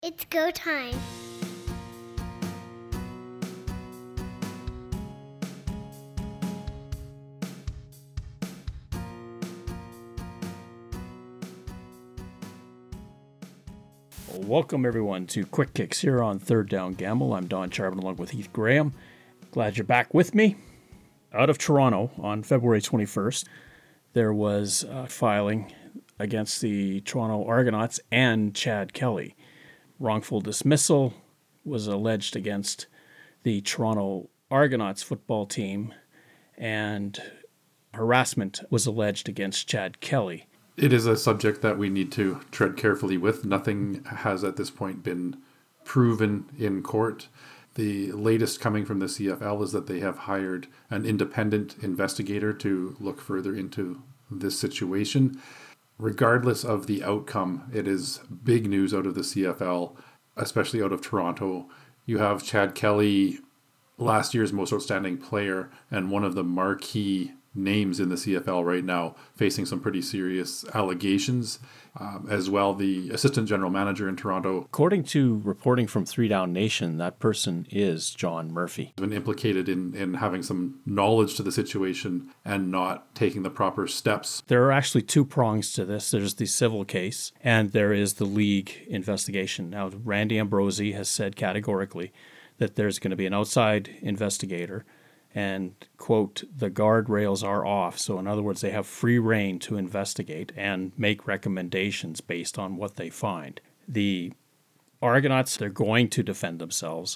It's go time. Welcome everyone to Quick Kicks here on Third Down Gamble. I'm Don Charbon along with Heath Graham. Glad you're back with me. Out of Toronto on February 21st, there was a filing against the Toronto Argonauts and Chad Kelly. Wrongful dismissal was alleged against the Toronto Argonauts football team, and harassment was alleged against Chad Kelly. It is a subject that we need to tread carefully with. Nothing has at this point been proven in court. The latest coming from the CFL is that they have hired an independent investigator to look further into this situation. Regardless of the outcome, it is big news out of the CFL, especially out of Toronto. You have Chad Kelly, last year's most outstanding player and one of the marquee names in the CFL right now, facing some pretty serious allegations. As well, the assistant general manager in Toronto. According to reporting from 3 Down Nation, that person is John Murphy. Been implicated in having some knowledge to the situation and not taking the proper steps. There are actually 2 prongs to this. There's the civil case and there is the league investigation. Now, Randy Ambrosie has said categorically that there's going to be an outside investigator and, quote, the guardrails are off. So in other words, they have free rein to investigate and make recommendations based on what they find. The Argonauts, they're going to defend themselves.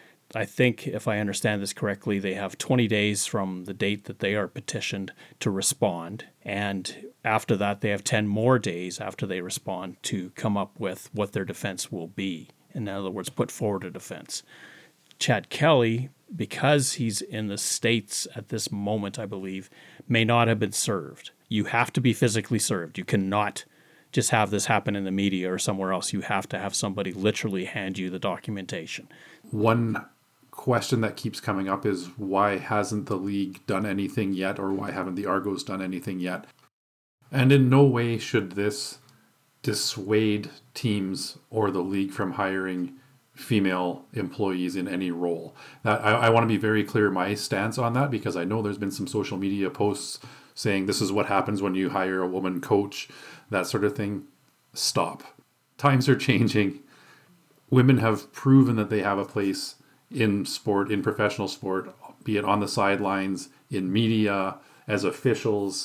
I think, if I understand this correctly, they have 20 days from the date that they are petitioned to respond. And after that, they have 10 more days after they respond to come up with what their defense will be. In other words, put forward a defense. Chad Kelly, because he's in the States at this moment, I believe, may not have been served. You have to be physically served. You cannot just have this happen in the media or somewhere else. You have to have somebody literally hand you the documentation. One question that keeps coming up is why hasn't the league done anything yet, or why haven't the Argos done anything yet? And in no way should this dissuade teams or the league from hiring female employees in any role. That I want to be very clear my stance on that, because I know there's been some social media posts saying this is what happens when you hire a woman coach, that sort of thing. Stop. Times are changing. Women have proven that they have a place in sport, in professional sport, be it on the sidelines, in media, as officials,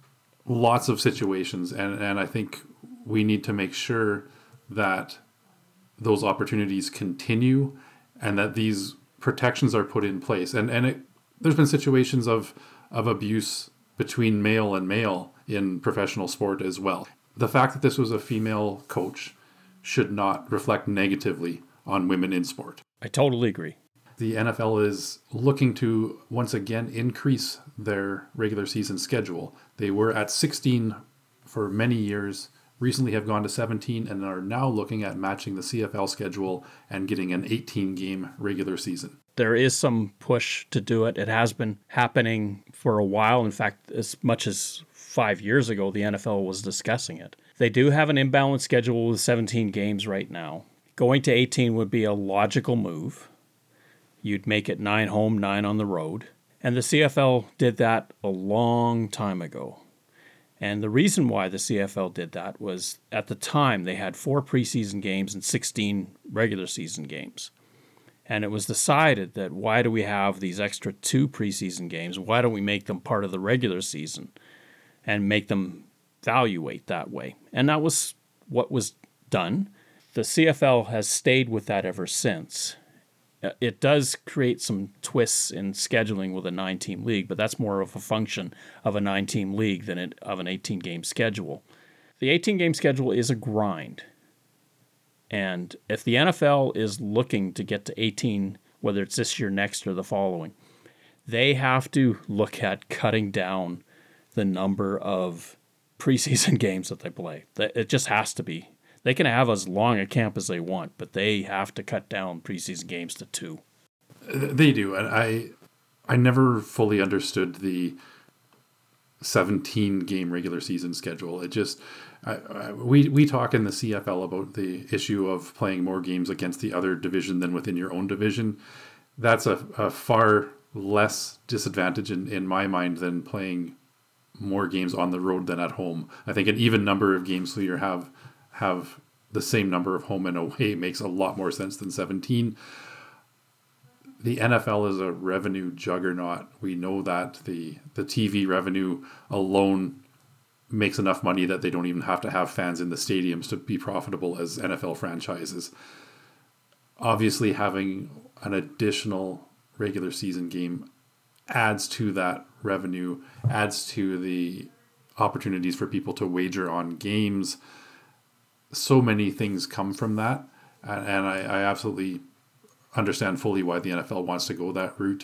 lots of situations. And I think we need to make sure that those opportunities continue and that these protections are put in place. And there's been situations of abuse between male and male in professional sport as well. The fact that this was a female coach should not reflect negatively on women in sport. I totally agree. The NFL is looking to once again increase their regular season schedule. They were at 16 for many years, recently have gone to 17, and are now looking at matching the CFL schedule and getting an 18-game regular season. There is some push to do it. It has been happening for a while. In fact, as much as 5 years ago, the NFL was discussing it. They do have an imbalanced schedule with 17 games right now. Going to 18 would be a logical move. You'd make it 9 home, 9 on the road. And the CFL did that a long time ago. And the reason why the CFL did that was, at the time, they had 4 preseason games and 16 regular season games. And it was decided that why do we have these extra 2 preseason games? Why don't we make them part of the regular season and make them evaluate that way? And that was what was done. The CFL has stayed with that ever since. It does create some twists in scheduling with a 9-team league, but that's more of a function of a 9-team league than of an 18-game schedule. The 18-game schedule is a grind. And if the NFL is looking to get to 18, whether it's this year, next, or the following, they have to look at cutting down the number of preseason games that they play. It just has to be. They can have as long a camp as they want, but they have to cut down preseason games to 2. They do, and I never fully understood the 17-game regular season schedule. It just, We talk in the CFL about the issue of playing more games against the other division than within your own division. That's a far less disadvantage in my mind than playing more games on the road than at home. I think an even number of games so you have the same number of home and away makes a lot more sense than 17. The NFL is a revenue juggernaut. We know that the TV revenue alone makes enough money that they don't even have to have fans in the stadiums to be profitable as NFL franchises. Obviously, having an additional regular season game adds to that revenue, adds to the opportunities for people to wager on games. So many things come from that. And I absolutely understand fully why the NFL wants to go that route.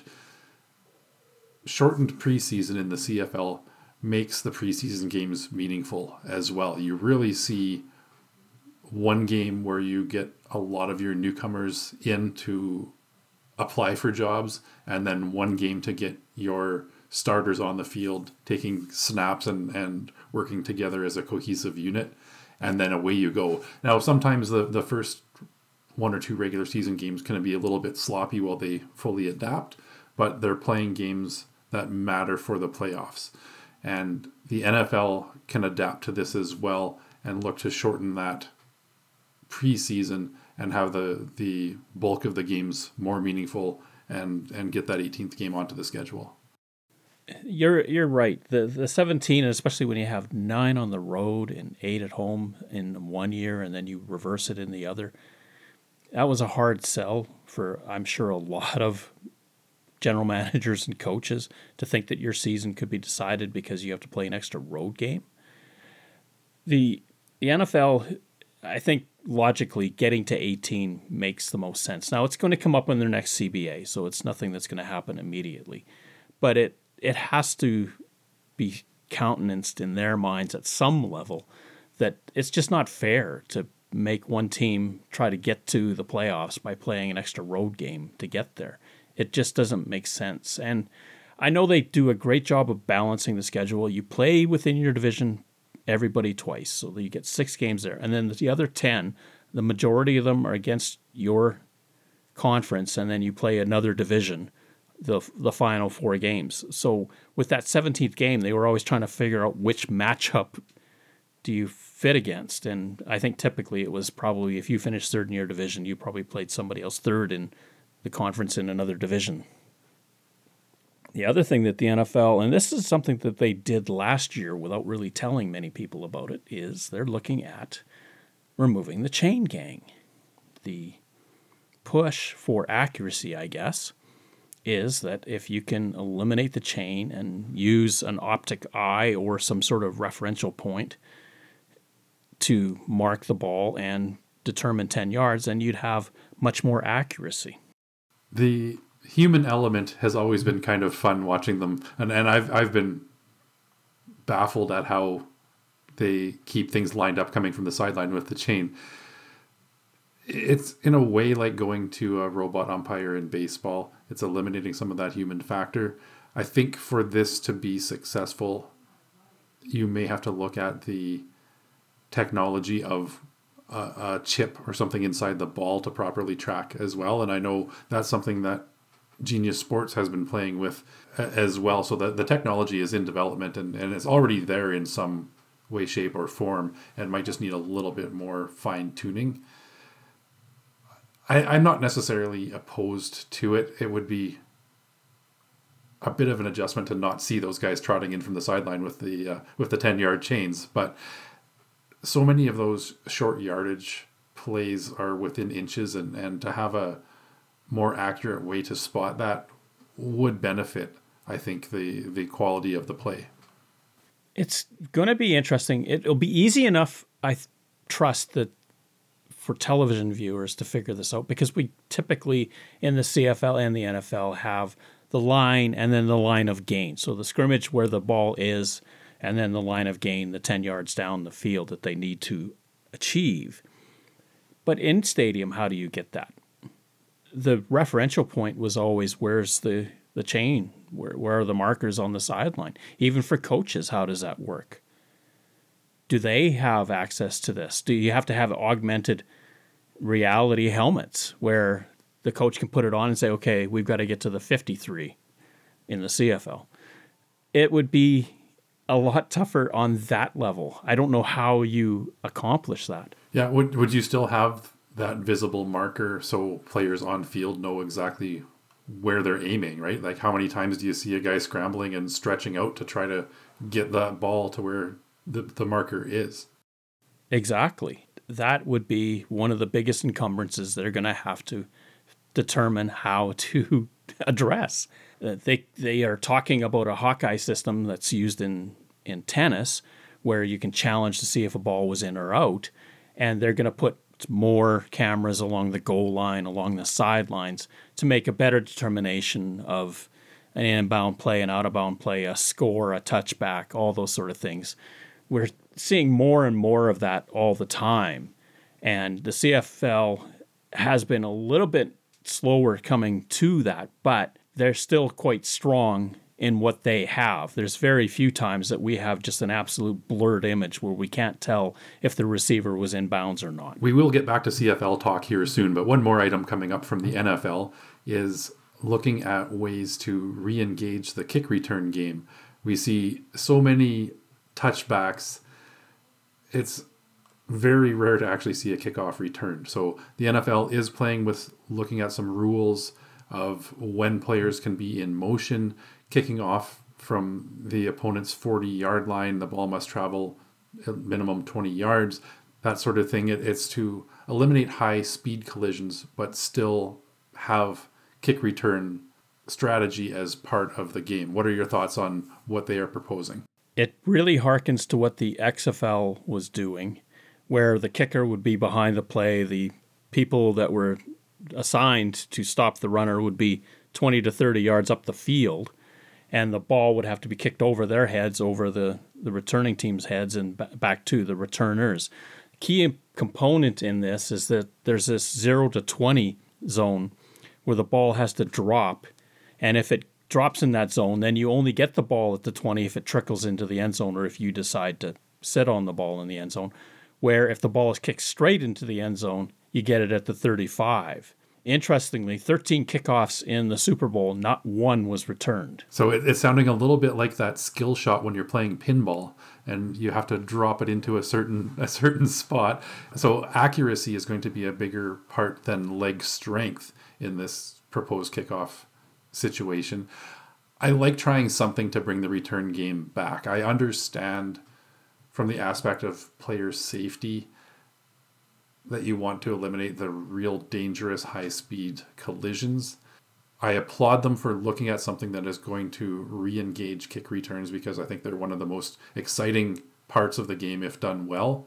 Shortened preseason in the CFL makes the preseason games meaningful as well. You really see one game where you get a lot of your newcomers in to apply for jobs, and then one game to get your starters on the field taking snaps and working together as a cohesive unit, and then away you go. Now, sometimes the first one or two regular season games can be a little bit sloppy while they fully adapt, but they're playing games that matter for the playoffs. And the NFL can adapt to this as well and look to shorten that preseason and have the bulk of the games more meaningful and get that 18th game onto the schedule. You're right. The 17, especially when you have 9 on the road and 8 at home in one year and then you reverse it in the other, that was a hard sell for, I'm sure, a lot of general managers and coaches to think that your season could be decided because you have to play an extra road game. The NFL, I think, logically, getting to 18 makes the most sense. Now, it's going to come up in their next CBA, so it's nothing that's going to happen immediately. But it has to be countenanced in their minds at some level that it's just not fair to make one team try to get to the playoffs by playing an extra road game to get there. It just doesn't make sense. And I know they do a great job of balancing the schedule. You play within your division everybody twice, so that you get 6 games there. And then the other 10, the majority of them are against your conference, and then you play another division, the final 4 games. So with that 17th game, they were always trying to figure out which matchup do you fit against. And I think typically it was probably if you finished third in your division, you probably played somebody else third in the conference in another division. The other thing that the NFL, and this is something that they did last year without really telling many people about it, is they're looking at removing the chain gang. The push for accuracy, I guess, is that if you can eliminate the chain and use an optic eye or some sort of referential point to mark the ball and determine 10 yards, then you'd have much more accuracy. The human element has always been kind of fun watching them, and I've been baffled at how they keep things lined up coming from the sideline with the chain. It's in a way like going to a robot umpire in baseball. It's eliminating some of that human factor. I think for this to be successful, you may have to look at the technology of a chip or something inside the ball to properly track as well. And I know that's something that Genius Sports has been playing with as well. So that the technology is in development and it's already there in some way, shape, or form, and might just need a little bit more fine tuning. I'm not necessarily opposed to it. It would be a bit of an adjustment to not see those guys trotting in from the sideline with the 10-yard chains, but so many of those short yardage plays are within inches, and to have a more accurate way to spot that would benefit, I think, the quality of the play. It's going to be interesting. It'll be easy enough, I trust, that for television viewers to figure this out, because we typically in the CFL and the NFL have the line and then the line of gain. So the scrimmage where the ball is, and then the line of gain, the 10 yards down the field that they need to achieve. But in stadium, how do you get that? The referential point was always, where's the chain? Where are the markers on the sideline? Even for coaches, how does that work? do they have access to this? Do you have to have augmented reality helmets where the coach can put it on and say, okay, we've got to get to the 53 in the CFL? It would be a lot tougher on that level. I don't know how you accomplish that. Yeah, would you still have that visible marker so players on field know exactly where they're aiming, right? Like how many times do you see a guy scrambling and stretching out to try to get that ball to where the marker is? Exactly. That would be one of the biggest encumbrances they're going to have to determine how to address. They are talking about a Hawkeye system that's used in tennis where you can challenge to see if a ball was in or out, and they're going to put more cameras along the goal line, along the sidelines, to make a better determination of an inbound play, an out-of-bound play, a score, a touchback, all those sort of things. We're seeing more and more of that all the time, and the CFL has been a little bit slower coming to that, but they're still quite strong in what they have. There's very few times that we have just an absolute blurred image where we can't tell if the receiver was in bounds or not. We will get back to CFL talk here soon, but one more item coming up from the NFL is looking at ways to re-engage the kick return game. We see so many touchbacks. It's very rare to actually see a kickoff return. So the NFL is playing with looking at some rules of when players can be in motion, kicking off from the opponent's 40-yard line. The ball must travel a minimum 20 yards, that sort of thing. It's to eliminate high-speed collisions, but still have kick return strategy as part of the game. What are your thoughts on what they are proposing? It really harkens to what the XFL was doing, where the kicker would be behind the play. The people that were assigned to stop the runner would be 20 to 30 yards up the field, and the ball would have to be kicked over their heads, over the returning team's heads, and back to the returners. Key component in this is that there's this 0 to 20 zone where the ball has to drop, and if it drops in that zone, then you only get the ball at the 20 if it trickles into the end zone or if you decide to sit on the ball in the end zone, where if the ball is kicked straight into the end zone, you get it at the 35. Interestingly, 13 kickoffs in the Super Bowl, not one was returned. So it's sounding a little bit like that skill shot when you're playing pinball and you have to drop it into a certain spot. So accuracy is going to be a bigger part than leg strength in this proposed kickoff situation. I like trying something to bring the return game back. I understand from the aspect of player safety that you want to eliminate the real dangerous high-speed collisions. I applaud them for looking at something that is going to re-engage kick returns because I think they're one of the most exciting parts of the game if done well.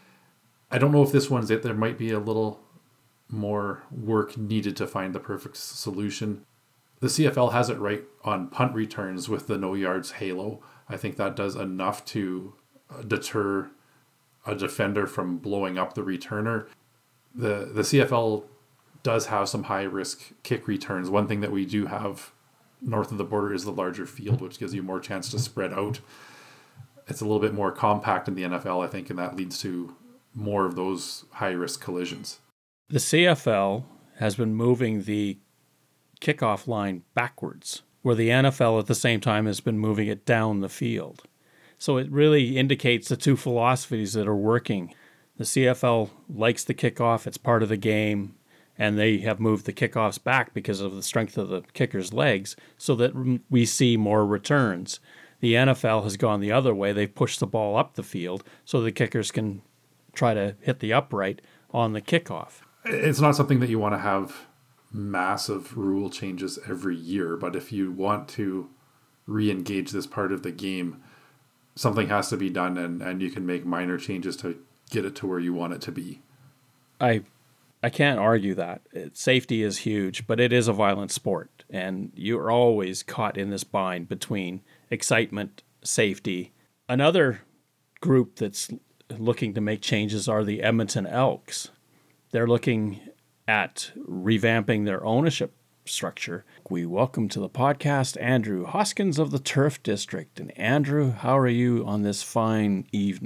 I don't know if this one's it. There might be a little more work needed to find the perfect solution. The CFL has it right on punt returns with the no yards halo. I think that does enough to deter a defender from blowing up the returner. The CFL does have some high risk kick returns. One thing that we do have north of the border is the larger field, which gives you more chance to spread out. It's a little bit more compact in the NFL, I think, and that leads to more of those high risk collisions. The CFL has been moving the kickoff line backwards, where the NFL at the same time has been moving it down the field. So it really indicates the two philosophies that are working. The CFL likes the kickoff, it's part of the game, and they have moved the kickoffs back because of the strength of the kicker's legs so that we see more returns. The NFL has gone the other way. They've pushed the ball up the field so the kickers can try to hit the upright on the kickoff. It's not something that you want to have massive rule changes every year, but if you want to re-engage this part of the game, something has to be done, and you can make minor changes to get it to where you want it to be. I can't argue that. Safety is huge, but it is a violent sport, and you're always caught in this bind between excitement, safety. Another group that's looking to make changes are the Edmonton Elks. They're looking at revamping their ownership structure. We welcome to the podcast Andrew Hoskins of the Turf District. And Andrew, how are you on this fine evening?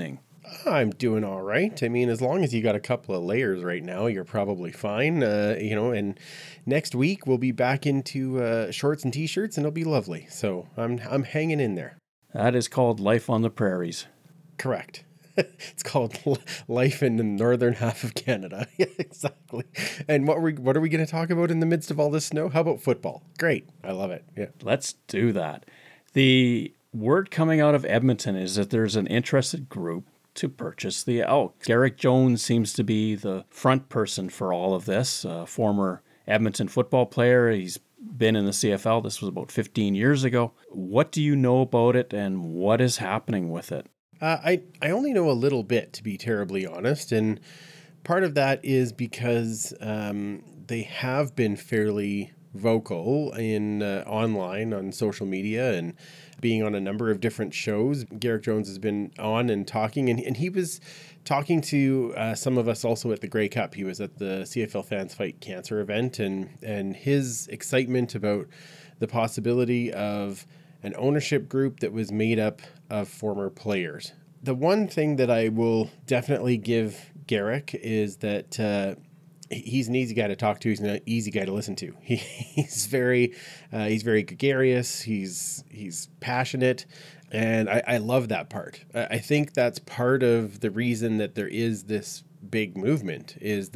I'm doing all right. I mean, as long as you got a couple of layers right now, you're probably fine. And next week we'll be back into shorts and t-shirts, and it'll be lovely. So I'm hanging in there. That is called life on the prairies. Correct. It's called life in the northern half of Canada. Yeah, exactly. And what are we going to talk about in the midst of all this snow? How about football? Great. I love it. Yeah. Let's do that. The word coming out of Edmonton is that there's an interested group to purchase the Elks. Garrick Jones seems to be the front person for all of this, former Edmonton football player. He's been in the CFL. This was about 15 years ago. What do you know about it, and what is happening with it? I only know a little bit, to be terribly honest, and part of that is because they have been fairly vocal in online on social media and being on a number of different shows. Garrick Jones has been on and talking, and he was talking to some of us also at the Grey Cup. He was at the CFL Fans Fight Cancer event, and his excitement about the possibility of an ownership group that was made up of former players. The one thing that I will definitely give Garrick is that he's an easy guy to talk to. He's an easy guy to listen to. He's very gregarious. He's passionate, and I love that part. I think that's part of the reason that there is this big movement, is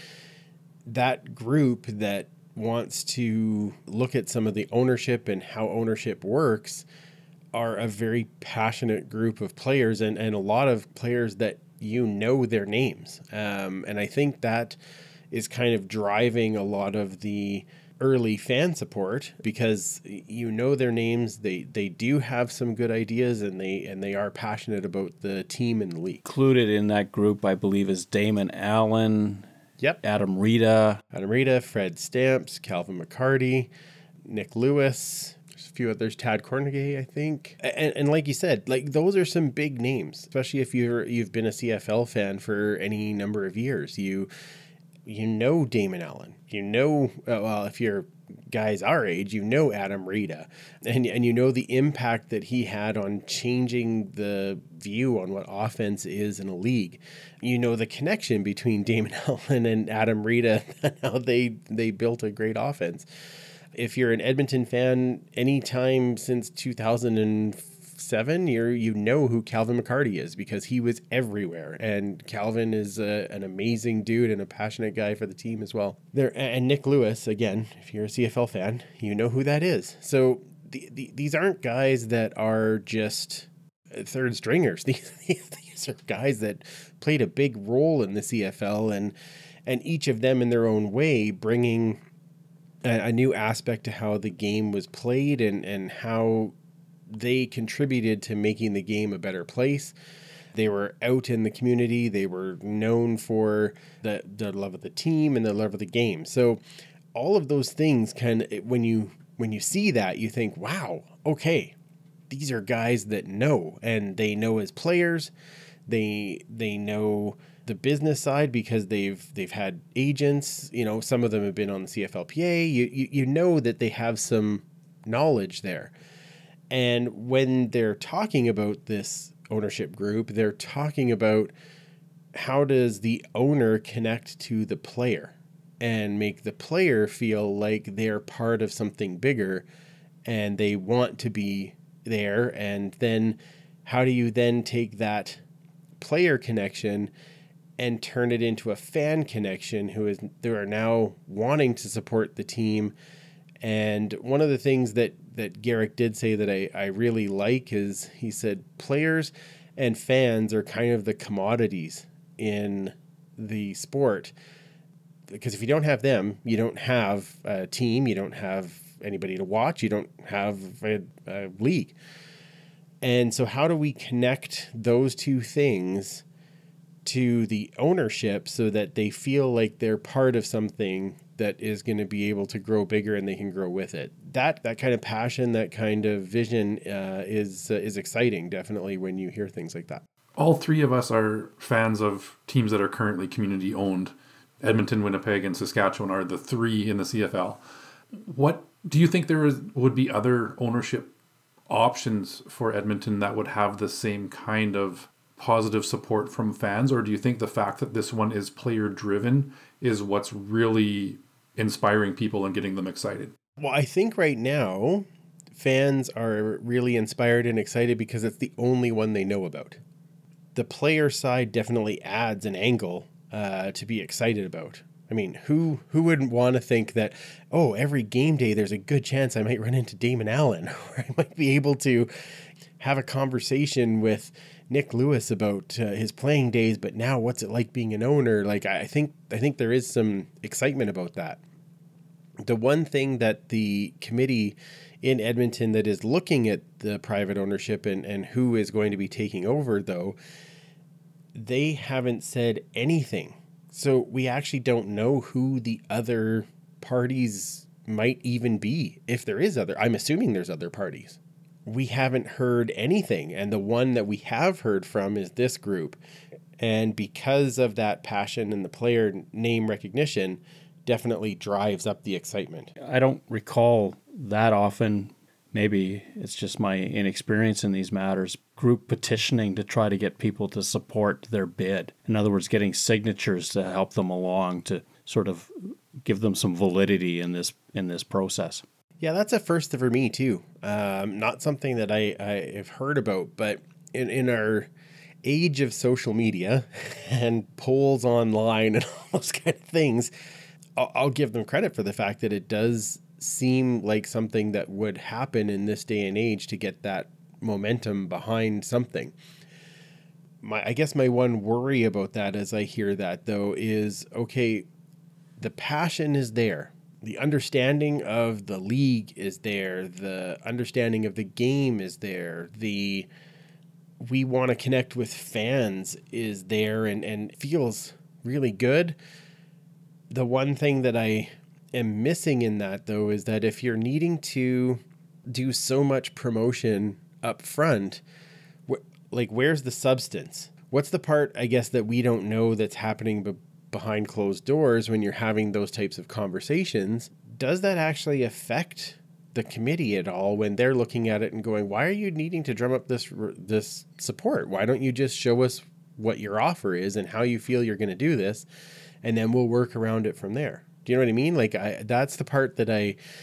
that group that wants to look at some of the ownership and how ownership works are a very passionate group of players, and a lot of players that their names. And I think that is kind of driving a lot of the early fan support, because their names, they do have some good ideas, and they are passionate about the team and the league. Included in that group, I believe, is Damon Allen. Yep. Adam Rita, Fred Stamps, Calvin McCarty, Nick Lewis. There's a few others, Tad Cornegay, I think. And like you said, like, those are some big names, especially if you've been a CFL fan for any number of years. You know Damon Allen. If you're guys our age, Adam Rita, and the impact that he had on changing the view on what offense is in a league. The connection between Damon Allen and Adam Rita, and how they built a great offense. If you're an Edmonton fan, anytime since 2007, you know who Calvin McCarty is, because he was everywhere, and Calvin is an amazing dude and a passionate guy for the team as well. And Nick Lewis, again, if you're a CFL fan, you know who that is. So these aren't guys that are just third stringers. These are guys that played a big role in the CFL, and each of them in their own way bringing a new aspect to how the game was played, and how they contributed to making the game a better place. They were out in the community. They were known for the love of the team and the love of the game. So all of those things when you see that, you think, wow, okay, these are guys that know, and they know as players. They know the business side because they've had agents. Some of them have been on the CFLPA. You know that they have some knowledge there. And when they're talking about this ownership group, they're talking about how does the owner connect to the player and make the player feel like they're part of something bigger and they want to be there. And then how do you then take that player connection and turn it into a fan connection they are now wanting to support the team? And one of the things that Garrick did say that I really like is, he said players and fans are kind of the commodities in the sport, because if you don't have them, you don't have a team, you don't have anybody to watch, you don't have a league. And so how do we connect those two things to the ownership so that they feel like they're part of something that is going to be able to grow bigger and they can grow with it? That kind of passion, that kind of vision is exciting, definitely, when you hear things like that. All three of us are fans of teams that are currently community owned. Edmonton, Winnipeg, and Saskatchewan are the three in the CFL. What do you think would be other ownership options for Edmonton that would have the same kind of positive support from fans, or do you think the fact that this one is player driven is what's really inspiring people and getting them excited? Well, I think right now fans are really inspired and excited because it's the only one they know about. The player side definitely adds an angle to be excited about. I mean, who wouldn't want to think that, oh, every game day there's a good chance I might run into Damon Allen, or I might be able to have a conversation with Nick Lewis about his playing days, but now what's it like being an owner? Like, I think there is some excitement about that. The one thing that the committee in Edmonton that is looking at the private ownership and who is going to be taking over, though, they haven't said anything. So we actually don't know who the other parties might even be. If there is other, I'm assuming there's other parties. We haven't heard anything. And the one that we have heard from is this group. And because of that passion and the player name recognition, definitely drives up the excitement. I don't recall that often. Maybe it's just my inexperience in these matters. Group petitioning to try to get people to support their bid. In other words, getting signatures to help them along to sort of give them some validity in this process. Yeah, that's a first for me too. Not something that I have heard about, but in our age of social media and polls online and all those kind of things, I'll give them credit for the fact that it does seem like something that would happen in this day and age to get that momentum behind something. I guess my one worry about that as I hear that, though, is, okay, the passion is there. The understanding of the league is there. The understanding of the game is there. We want to connect with fans is there and feels really good. The one thing that I am missing in that, though, is that if you're needing to do so much promotion up front, where's the substance? What's the part, I guess, that we don't know that's happening behind closed doors when you're having those types of conversations? Does that actually affect the committee at all when they're looking at it and going, why are you needing to drum up this support? Why don't you just show us what your offer is and how you feel you're going to do this, and then we'll work around it from there? Do you know what I mean? Like, that's the part that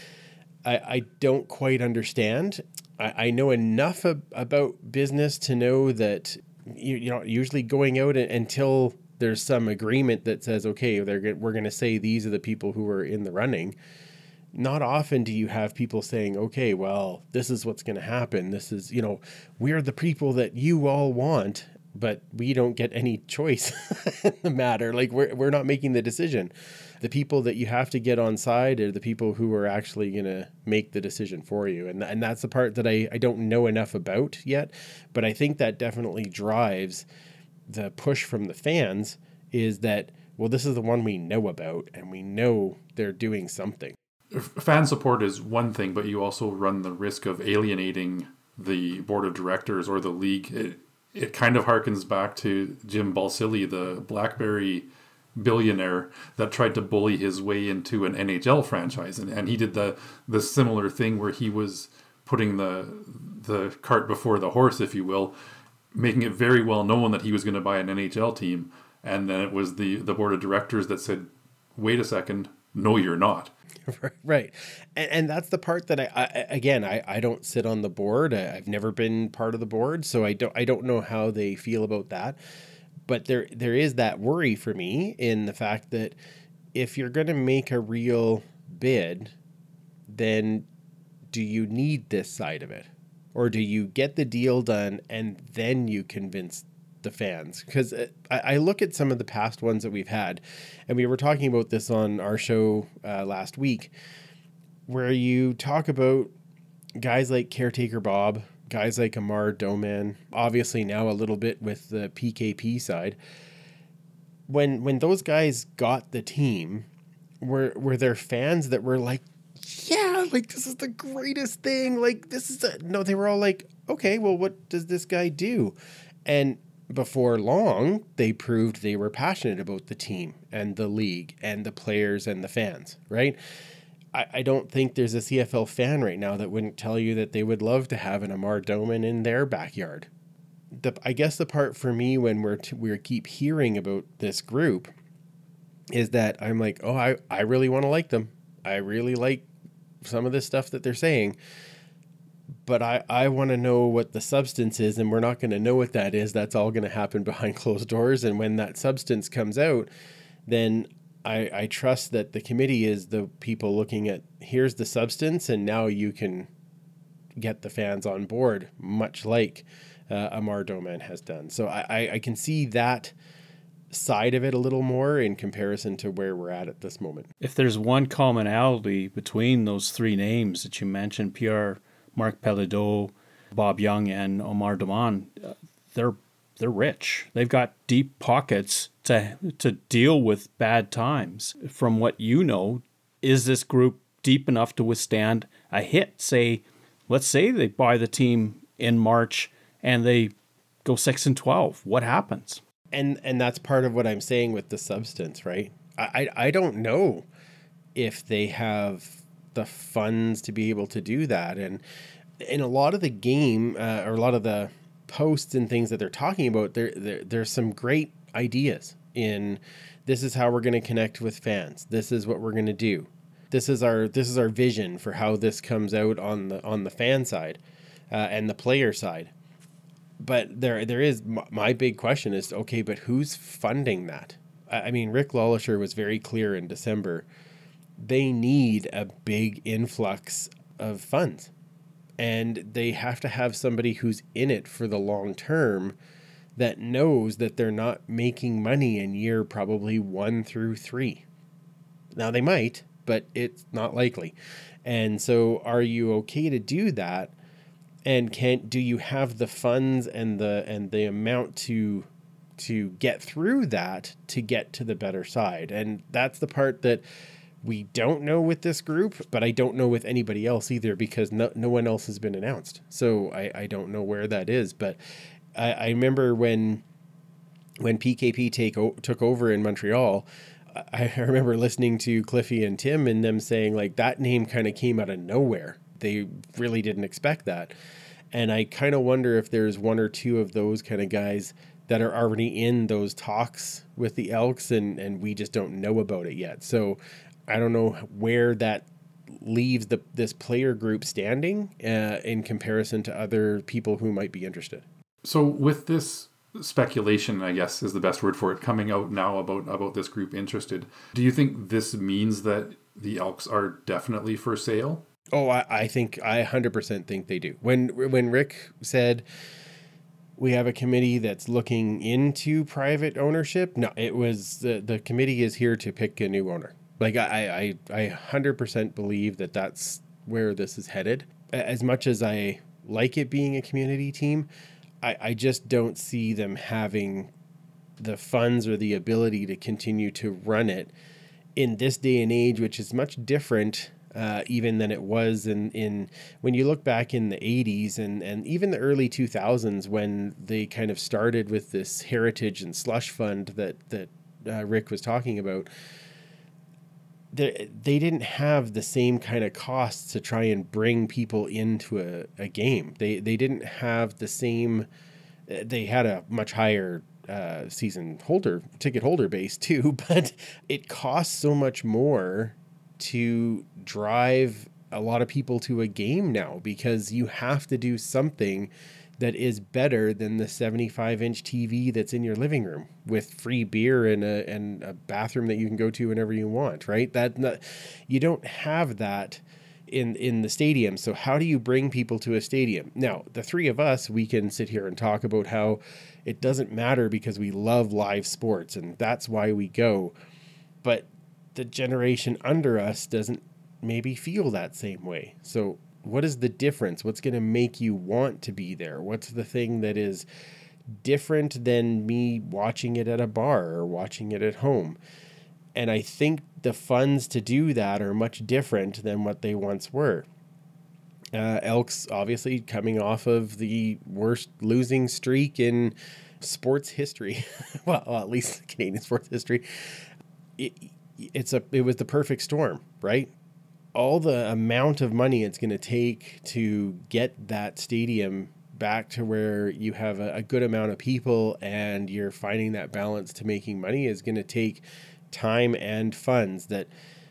I don't quite understand. I know enough about business to know that you know, usually going out until there's some agreement that says, okay, we're going to say these are the people who are in the running. Not often do you have people saying, okay, well, this is what's going to happen. This is, you know, we're the people that you all want, but we don't get any choice in the matter. Like, we're not making the decision. The people that you have to get on side are the people who are actually going to make the decision for you. And that's the part that I don't know enough about yet. But I think that definitely drives the push from the fans, is that, well, this is the one we know about and we know they're doing something. Fan support is one thing, but you also run the risk of alienating the board of directors or the league. It kind of harkens back to Jim Balsillie, the BlackBerry billionaire that tried to bully his way into an NHL franchise. And he did the similar thing where he was putting the cart before the horse, if you will, making it very well known that he was going to buy an NHL team. And then it was the board of directors that said, wait a second, no, you're not. Right. And that's the part that I don't sit on the board. I've never been part of the board, so I don't know how they feel about that. But there is that worry for me in the fact that if you're going to make a real bid, then do you need this side of it? Or do you get the deal done and then you convince the fans? Because I look at some of the past ones that we've had, and we were talking about this on our show last week, where you talk about guys like Caretaker Bob, guys like Amar Doman, obviously now a little bit with the PKP side. When those guys got the team, were there fans that were like, yeah, like, this is the greatest thing, like, this is no, they were all like, okay, well, what does this guy do? And before long, they proved they were passionate about the team and the league and the players and the fans, right? I don't think there's a CFL fan right now that wouldn't tell you that they would love to have an Amar Doman in their backyard. I guess the part for me when we keep hearing about this group is that I'm like, oh, I really want to like them. I really like some of this stuff that they're saying, but I want to know what the substance is, and we're not going to know what that is. That's all going to happen behind closed doors. And when that substance comes out, then I trust that the committee is the people looking at, here's the substance, and now you can get the fans on board, much like Amar Doman has done. So I can see that side of it a little more in comparison to where we're at this moment. If there's one commonality between those three names that you mentioned, Marc Péladeau, Bob Young, and Omar Doman, they're rich. They've got deep pockets to deal with bad times. From what you know, is this group deep enough to withstand a hit? Let's say they buy the team in March and they go 6-12. What happens? And that's part of what I'm saying with the substance, right? I don't know if they have the funds to be able to do that. And in a lot of the game or a lot of the posts and things that they're talking about, there's some great ideas in, this is how we're going to connect with fans. This is what we're going to do. This is our vision for how this comes out on the fan side and the player side. But there is, my big question is, okay, but who's funding that? I mean, Rick Lawlisher was very clear in December. They need a big influx of funds, and they have to have somebody who's in it for the long term, that knows that they're not making money in year probably 1 through 3. Now they might, but it's not likely. And so are you okay to do that? And do you have the funds and the amount to get through that, to get to the better side? And that's the part that we don't know with this group, but I don't know with anybody else either, because no one else has been announced. So I don't know where that is. But I remember when PKP took over in Montreal, I remember listening to Cliffy and Tim and them saying, like, that name kind of came out of nowhere. They really didn't expect that. And I kind of wonder if there's one or two of those kind of guys that are already in those talks with the Elks, and we just don't know about it yet. So I don't know where that leaves this player group standing in comparison to other people who might be interested. So with this speculation, I guess is the best word for it, coming out now about this group interested, do you think this means that the Elks are definitely for sale? Oh, I 100% think they do. When Rick said we have a committee that's looking into private ownership, no, it was the committee is here to pick a new owner. Like I 100% believe that that's where this is headed. As much as I like it being a community team, I just don't see them having the funds or the ability to continue to run it in this day and age, which is much different even than it was in when you look back in the 80s and even the early 2000s, when they kind of started with this heritage and slush fund that Rick was talking about. They didn't have the same kind of costs to try and bring people into a game. They didn't have the same. They had a much higher ticket holder base too, but it costs so much more to drive a lot of people to a game now, because you have to do something that is better than the 75-inch TV that's in your living room with free beer and a bathroom that you can go to whenever you want, right? You don't have that in the stadium. So how do you bring people to a stadium? Now, the three of us, we can sit here and talk about how it doesn't matter because we love live sports and that's why we go. But the generation under us doesn't maybe feel that same way. So what is the difference? What's going to make you want to be there? What's the thing that is different than me watching it at a bar or watching it at home? And I think the funds to do that are much different than what they once were. Elks obviously coming off of the worst losing streak in sports history. well, at least Canadian sports history. It was the perfect storm, right? All the amount of money it's going to take to get that stadium back to where you have a good amount of people and you're finding that balance to making money is going to take time and funds that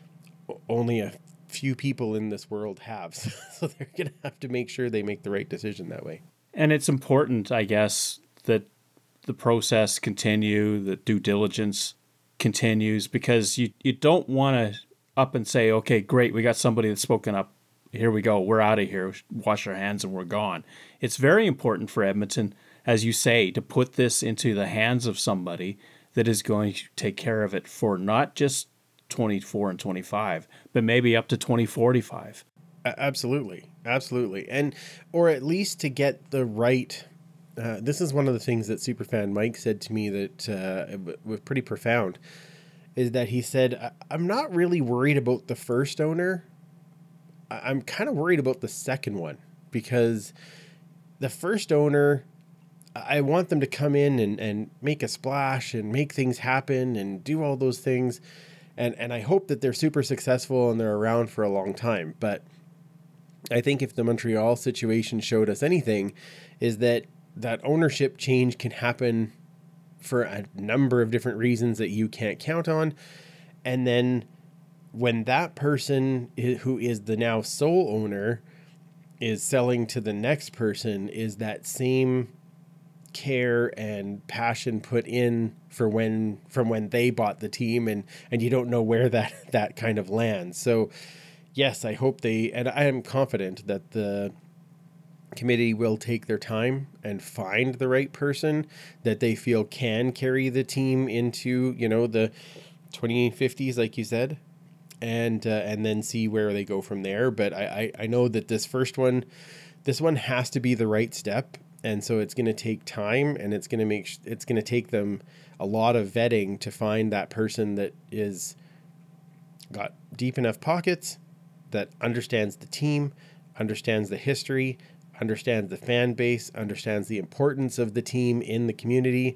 only a few people in this world have. So they're going to have to make sure they make the right decision that way. And it's important, I guess, that the process continue, the due diligence continues, because you don't want to up and say, okay, great, we got somebody that's spoken up. Here we go. We're out of here. Wash our hands and we're gone. It's very important for Edmonton, as you say, to put this into the hands of somebody that is going to take care of it for not just 24 and 25, but maybe up to 2045. Absolutely. And, or at least to get the right, this is one of the things that Superfan Mike said to me that was pretty profound, is that he said, I'm not really worried about the first owner. I'm kind of worried about the second one, because the first owner, I want them to come in and make a splash and make things happen and do all those things. And I hope that they're super successful and they're around for a long time. But I think if the Montreal situation showed us anything, is that ownership change can happen for a number of different reasons that you can't count on. And then when that person who is the now sole owner is selling to the next person, is that same care and passion put in from when they bought the team, and you don't know where that kind of lands. So yes, I hope and I am confident that the committee will take their time and find the right person that they feel can carry the team into, the 2050s, like you said, and then see where they go from there. But I know that this one has to be the right step. And so it's going to take time, and it's going to take them a lot of vetting to find that person that is got deep enough pockets, that understands the team, understands the history, understands the fan base, understands the importance of the team in the community,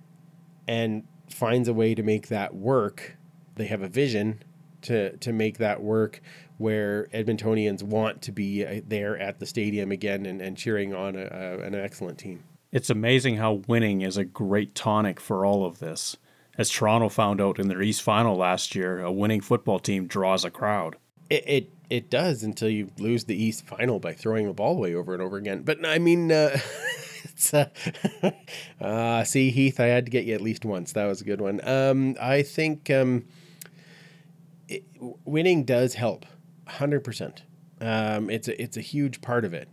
and finds a way to make that work. They have a vision to make that work, where Edmontonians want to be there at the stadium again and cheering on an excellent team. It's amazing how winning is a great tonic for all of this. As Toronto found out in their East Final last year, a winning football team draws a crowd. It does, until you lose the East Final by throwing the ball away over and over again. But I mean, it's see, Heath, I had to get you at least once. That was a good one. I think winning does help, 100%. It's a huge part of it.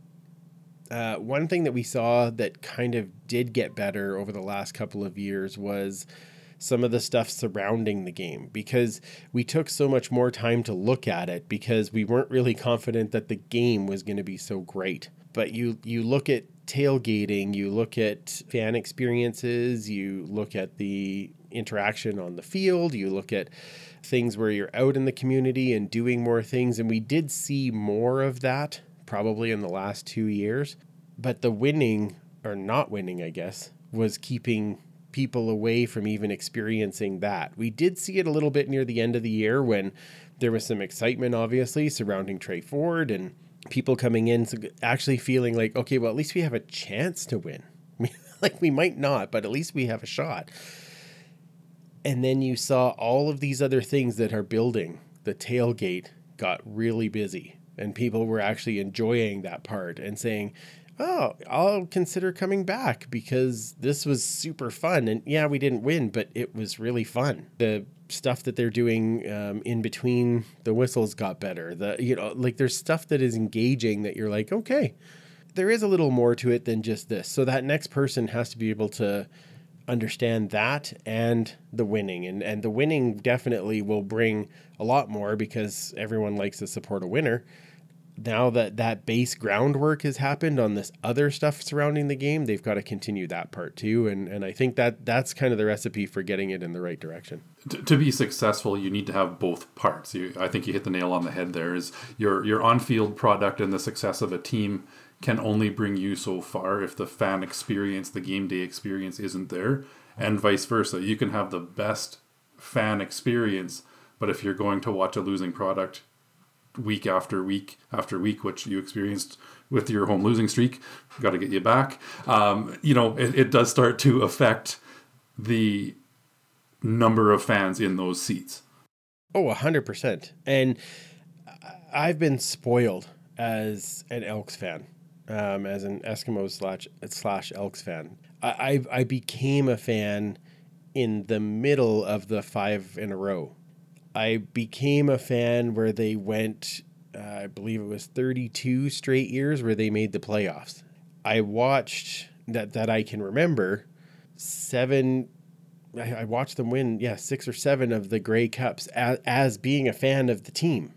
One thing that we saw that kind of did get better over the last couple of years was some of the stuff surrounding the game, because we took so much more time to look at it because we weren't really confident that the game was going to be so great. But you look at tailgating, you look at fan experiences, you look at the interaction on the field, you look at things where you're out in the community and doing more things. And we did see more of that probably in the last 2 years. But the winning, or not winning, I guess, was keeping people away from even experiencing that. We did see it a little bit near the end of the year when there was some excitement, obviously, surrounding Trey Ford and people coming in actually feeling like, okay, well, at least we have a chance to win. Like, we might not, but at least we have a shot. And then you saw all of these other things that are building. The tailgate got really busy, and people were actually enjoying that part and saying, oh, I'll consider coming back because this was super fun. And yeah, we didn't win, but it was really fun. The stuff that they're doing in between the whistles got better. There's stuff that is engaging that you're like, okay, there is a little more to it than just this. So that next person has to be able to understand that and the winning. And the winning definitely will bring a lot more because everyone likes to support a winner. Now that base groundwork has happened on this other stuff surrounding the game, they've got to continue that part too. And I think that's kind of the recipe for getting it in the right direction. To be successful, you need to have both parts. I think you hit the nail on the head there. Is your on-field product and the success of a team can only bring you so far if the fan experience, the game day experience isn't there, and vice versa. You can have the best fan experience, but if you're going to watch a losing product, week after week after week, which you experienced with your home losing streak. Got to get you back. It does start to affect the number of fans in those seats. Oh, 100%. And I've been spoiled as an Elks fan, as an Eskimos slash Elks fan. I became a fan in the middle of the 5 in a row. I became a fan where they went, I believe it was 32 straight years where they made the playoffs. I watched that I can remember 7. I watched them win, 6 or 7 of the Grey Cups as being a fan of the team.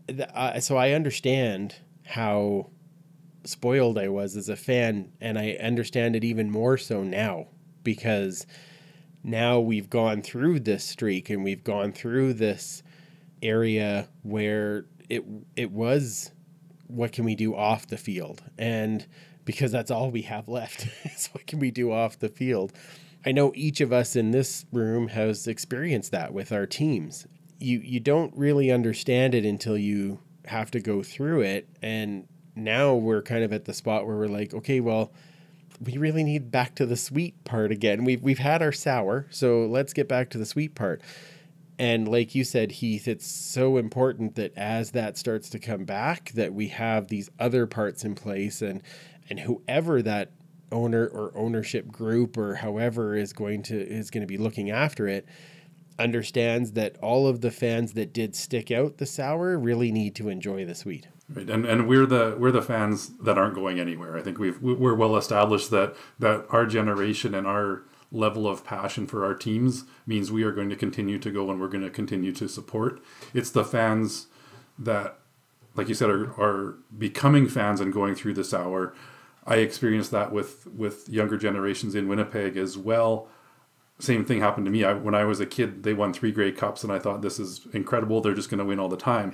So I understand how spoiled I was as a fan, and I understand it even more so now, because now we've gone through this streak and we've gone through this area where it was, what can we do off the field? And because that's all we have left is what can we do off the field? I know each of us in this room has experienced that with our teams. You don't really understand it until you have to go through it. And now we're kind of at the spot where we're like, okay, well, we really need back to the sweet part again. We've had our sour, so let's get back to the sweet part. And like you said, Heath, it's so important that as that starts to come back, that we have these other parts in place, and whoever that owner or ownership group or however is going to be looking after it understands that all of the fans that did stick out the sour really need to enjoy the sweet. Right, and we're the fans that aren't going anywhere. I think we're well established that our generation and our level of passion for our teams means we are going to continue to go, and we're going to continue to support. It's the fans that, like you said, are becoming fans and going through the sour. I experienced that with younger generations in Winnipeg as well. Same thing happened to me. When I was a kid, they won 3 Grey Cups, and I thought, this is incredible. They're just going to win all the time.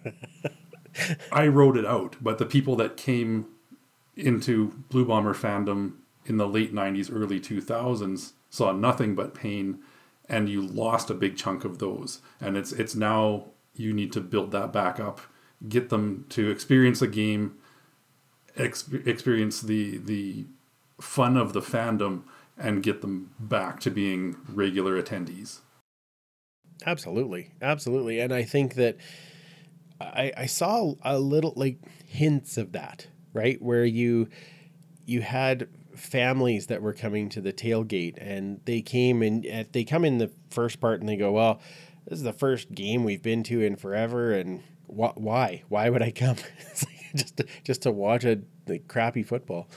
I wrote it out, but the people that came into Blue Bomber fandom in the late 90s, early 2000s saw nothing but pain, and you lost a big chunk of those. And it's now you need to build that back up, get them to experience a game, experience the fun of the fandom, and get them back to being regular attendees. Absolutely. And I think that I saw a little like hints of that, right? Where you had families that were coming to the tailgate, and they come in the first part and they go, well, this is the first game we've been to in forever, and why would I come? It's like just to watch a crappy football.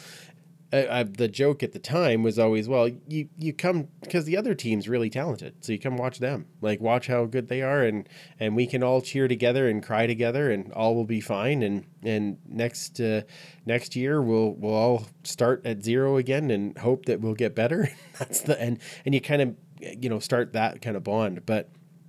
The joke at the time was always, well, you come because the other team's really talented, so you come watch them, like watch how good they are, and we can all cheer together and cry together, and all will be fine. And next year we'll all start at 0 again and hope that we'll get better. and you kind of start that kind of bond. But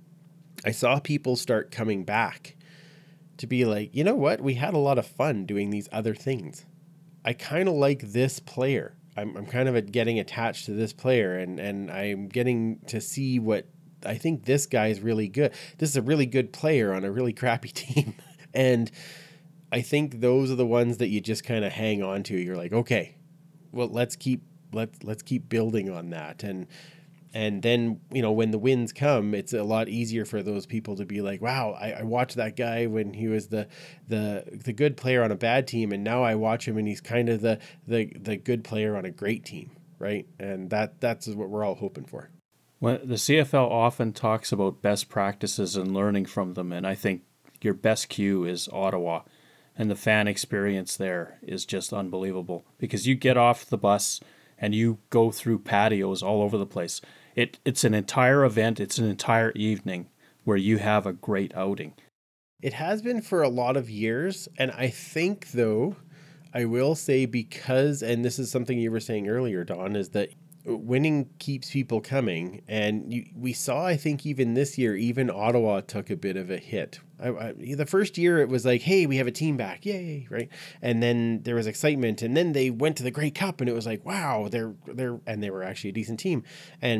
I saw people start coming back to be like, you know what, we had a lot of fun doing these other things. I kind of like this player. I'm kind of getting attached to this player, and I'm getting to see what I think this guy is really good. This is a really good player on a really crappy team. And I think those are the ones that you just kind of hang on to. You're like, okay, well, let's keep building on that. And then, when the wins come, it's a lot easier for those people to be like, wow, I watched that guy when he was the good player on a bad team, and now I watch him and he's kind of the good player on a great team, right? And that's what we're all hoping for. Well, the CFL often talks about best practices and learning from them, and I think your best cue is Ottawa, and the fan experience there is just unbelievable, because you get off the bus and you go through patios all over the place. It's an entire event. It's an entire evening where you have a great outing. It has been for a lot of years. And I think, though, I will say, because, and this is something you were saying earlier, Don, is that winning keeps people coming. And we saw, I think, even this year, even Ottawa took a bit of a hit. The first year it was like, hey, we have a team back. Yay, right? And then there was excitement. And then they went to the Grey Cup and it was like, wow, they were actually a decent team. And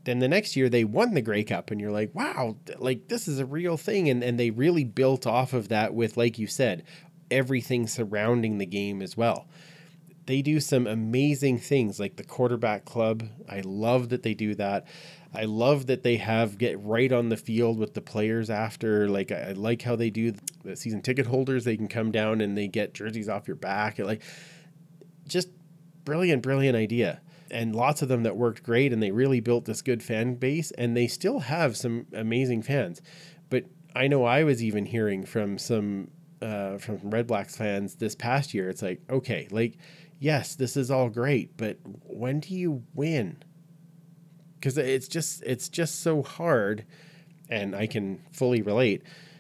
then the next year they won the Grey Cup, and you're like, wow, like this is a real thing. And they really built off of that with, like you said, everything surrounding the game as well. They do some amazing things like the quarterback club. I love that they do that. I love that they get right on the field with the players after. Like, I like how they do the season ticket holders. They can come down and they get jerseys off your back. Like, just brilliant idea. And lots of them that worked great, and they really built this good fan base, and they still have some amazing fans. But I know I was even hearing from some from Red Blacks fans this past year. It's like, okay, like, yes, this is all great, but when do you win? Because it's just so hard, and I can fully relate,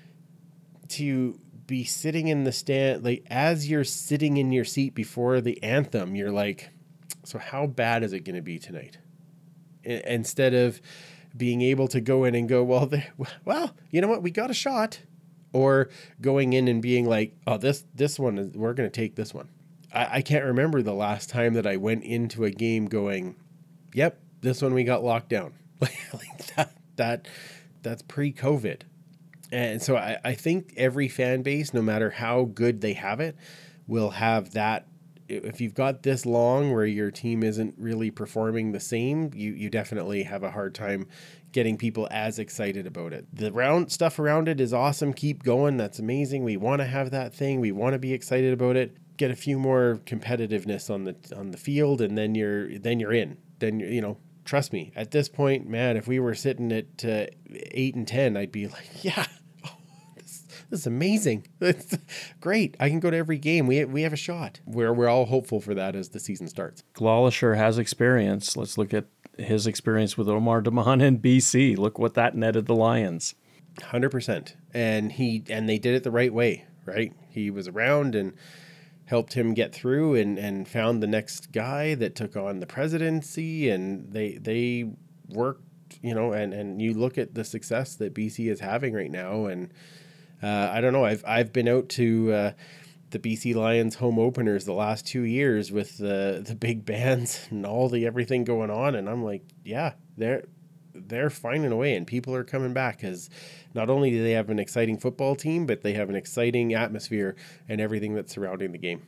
to be sitting in the stand, like as you're sitting in your seat before the anthem, you're like, so how bad is it going to be tonight? Instead of being able to go in and go, well, you know what, we got a shot. Or going in and being like, oh, this one, we're going to take this one. I can't remember the last time that I went into a game going, yep, this one we got locked down. Like that's pre-COVID. And so I think every fan base, no matter how good they have it, will have that. If you've got this long where your team isn't really performing the same, you definitely have a hard time getting people as excited about it. The stuff around it is awesome. Keep going. That's amazing. We want to have that thing. We want to be excited about it. Get a few more competitiveness on the field, and then you're in. Then you know, trust me. At this point, man, if we were sitting at 8 and 10, I'd be like, yeah. This is amazing. It's great. I can go to every game. We have a shot. We're all hopeful for that as the season starts. Glalisher has experience. Let's look at his experience with Omar Damon in BC. Look what that netted the Lions. 100%. And they did it the right way, right? He was around and helped him get through and found the next guy that took on the presidency, and they worked, you know, and you look at the success that BC is having right now, and I don't know. I've been out to the BC Lions home openers the last 2 years with the big bands and all the everything going on, and I'm like, yeah, they're finding a way, and people are coming back because not only do they have an exciting football team, but they have an exciting atmosphere and everything that's surrounding the game.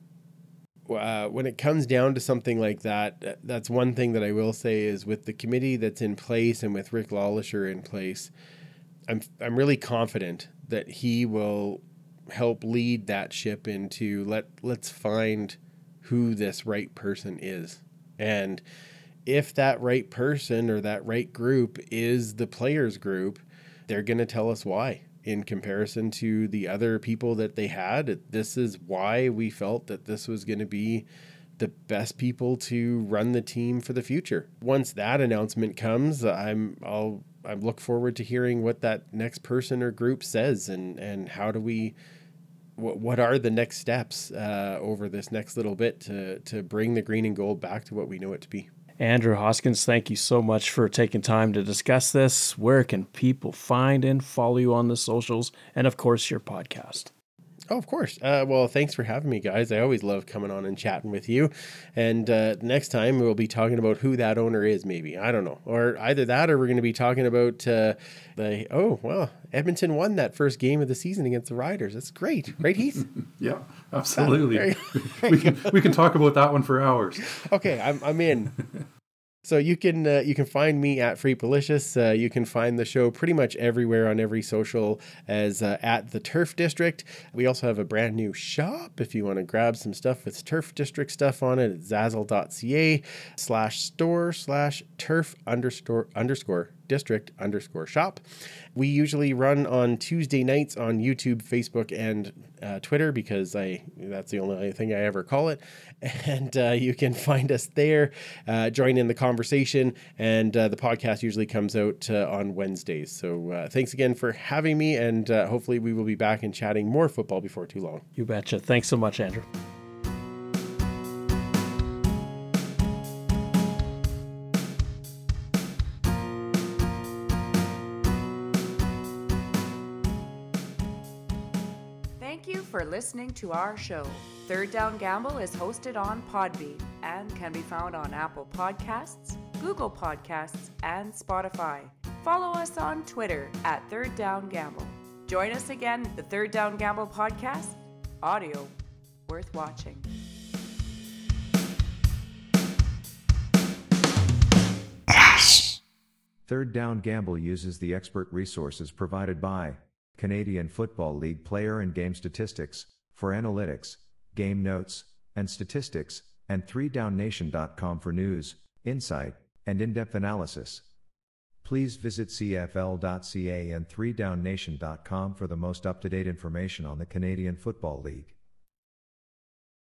When it comes down to something like that, that's one thing that I will say is with the committee that's in place and with Rick Lawlisher in place, I'm really confident that he will help lead that ship into let's find who this right person is. And if that right person or that right group is the players group, they're going to tell us why in comparison to the other people that they had. This is why we felt that this was going to be the best people to run the team for the future. Once that announcement comes, I look forward to hearing what that next person or group says and how do what are the next steps over this next little bit to bring the green and gold back to what we know it to be. Andrew Hoskins, thank you so much for taking time to discuss this. Where can people find and follow you on the socials and, of course, your podcast? Oh, of course. Well, thanks for having me, guys. I always love coming on and chatting with you. And next time we'll be talking about who that owner is, maybe. I don't know. Or either that or we're going to be talking about Edmonton won that first game of the season against the Riders. That's great. Right, Heath? Yeah, absolutely. We can talk about that one for hours. Okay, I'm in. So you can find me at Freepalicious. You can find the show pretty much everywhere on every social as at the Turf District. We also have a brand new shop if you want to grab some stuff with Turf District stuff on it at zazzle.ca/store/turf_district_shop. We usually run on Tuesday nights on YouTube, Facebook, and Twitter because that's the only thing I ever call it. And you can find us there, join in the conversation, and the podcast usually comes out on Wednesdays. So thanks again for having me, and hopefully we will be back and chatting more football before too long. You betcha. Thanks so much, Andrew. Thank you for listening to our show. Third Down Gamble is hosted on Podbean and can be found on Apple Podcasts, Google Podcasts, and Spotify. Follow us on Twitter at Third Down Gamble. Join us again, the Third Down Gamble podcast, audio worth watching. Third Down Gamble uses the expert resources provided by Canadian Football League Player and Game Statistics for analytics, game notes, and statistics, and 3downnation.com for news, insight, and in-depth analysis. Please visit cfl.ca and 3downnation.com for the most up-to-date information on the Canadian Football League.